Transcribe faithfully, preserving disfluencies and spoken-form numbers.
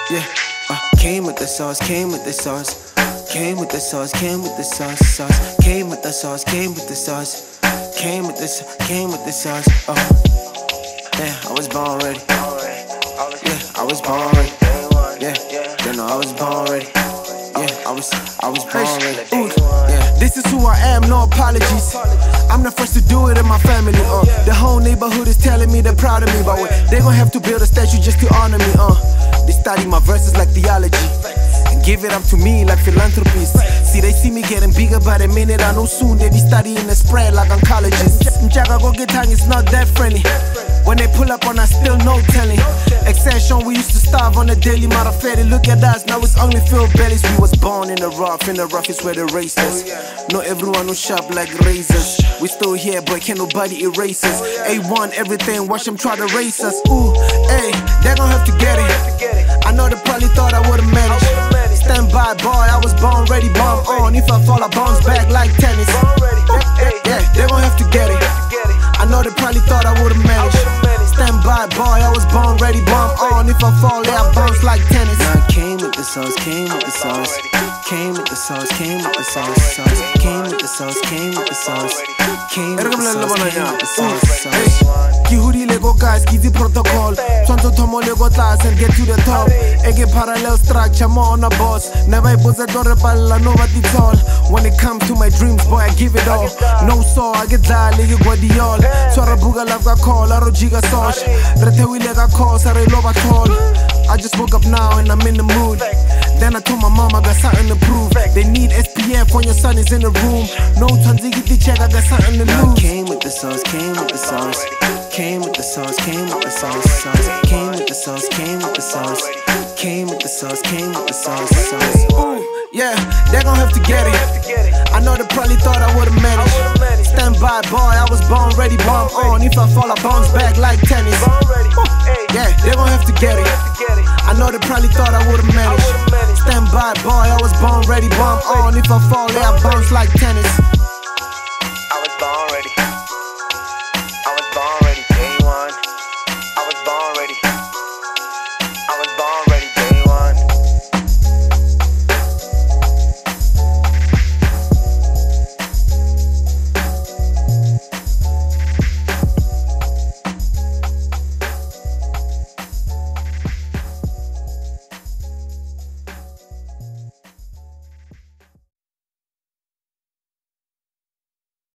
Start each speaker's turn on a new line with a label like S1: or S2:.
S1: Yeah, uh, came with the sauce, came with the sauce. Came with the sauce, came with the sauce, sauce. Came with the sauce, came with the sauce. Came with this, came with the sauce. Oh, yeah, I was born ready. Yeah, I was born ready. Yeah, you know I was born ready. Yeah, I was, I was born ready. Ooh, yeah, this is who I am, no apologies. I'm the first to do it in my family. Uh, the whole neighborhood is telling me they're proud of me, but what, they gon' have to build a statue just to honor me. Uh, they study my verses like theology and give it up to me like philanthropists. See, they see me getting bigger by the minute. I know soon they be studying the spread like oncologists. Mjaga go get hang, it's not that friendly. When they pull up on us, still no telling. Exception, we used to starve on a daily maraferi. Look at us, now it's only filled bellies. We was born in the rough, in the rough is where they raised us. Not everyone was sharp like razors. We still here, but can't nobody erase us. A one, everything, watch them try to race us. Ooh, hey, they gon' have to get it. I know they probably thought I would've managed. Stand by, boy, I was born ready, bomb on. If I fall, I bounce back like tennis. Yeah, they gon' have to get it. I know they probably thought I would've managed. Stand by, boy, I was born ready, bomb on. If I fall, yeah, I bounce like tennis. Now I came with the sauce, came with the sauce. Came with the sauce, came with the sauce, sauce. Came with the sauce, came with the sauce. Came with the sauce, came with the sauce, sauce. Kihuri lego guys, kizi protocol. Twanzo tomo lego class and get to the top. Ege parallel structure, more on a boss. Never pose a door pala, nobody tall. When it comes to my dreams, boy, I give it all. No saw, I get that, lege guadiol. Swara buga love got call, aro jiga sosh. Rete wile got call, sare lova tall. I just woke up now and I'm in the mood. Then I told my mom I got something to prove. They need S P F when your son is in the room. No tanzi get the check, I got something to lose. Came with the sauce, came with the sauce. Came with the sauce, came with the sauce, sauce. Came with the sauce, came with the sauce. Came with the sauce, came with the sauce, sauce. Ooh, yeah, they gon' have to get it. I know they probably thought I would've managed. Stand by, boy, I was born ready, bomb on. If I fall, I bounce back like tennis. Yeah, they gon' have to get it. I know they probably thought I would've managed. Stand by, boy, I was born ready, bomb on. If I fall, yeah, I bounce like tennis.